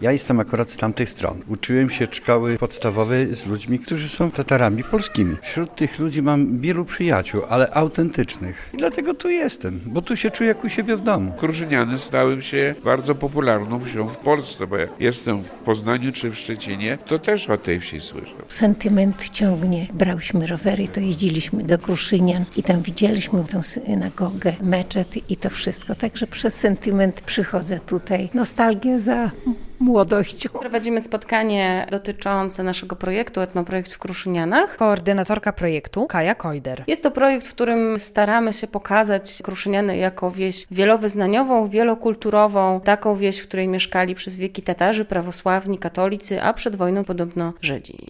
Ja jestem akurat z tamtych stron. Uczyłem się szkoły podstawowej z ludźmi, którzy są Tatarami polskimi. Wśród tych ludzi mam wielu przyjaciół, ale autentycznych. I dlatego tu jestem, bo tu się czuję jak u siebie w domu. Kruszyniany stały się bardzo popularną wsią w Polsce, bo jak jestem w Poznaniu czy w Szczecinie, to też o tej wsi słyszę. Sentyment ciągnie. Brałyśmy rowery, to jeździliśmy do Kruszynian i tam widzieliśmy tą synagogę, meczet i to wszystko. Także przez sentyment przychodzę tutaj. Nostalgia za młodością. Prowadzimy spotkanie dotyczące naszego projektu Etnoprojekt w Kruszynianach. Koordynatorka projektu Kaja Kojder. Jest to projekt, w którym staramy się pokazać Kruszyniany jako wieś wielowyznaniową, wielokulturową, taką wieś, w której mieszkali przez wieki Tatarzy, prawosławni, katolicy, a przed wojną podobno Żydzi.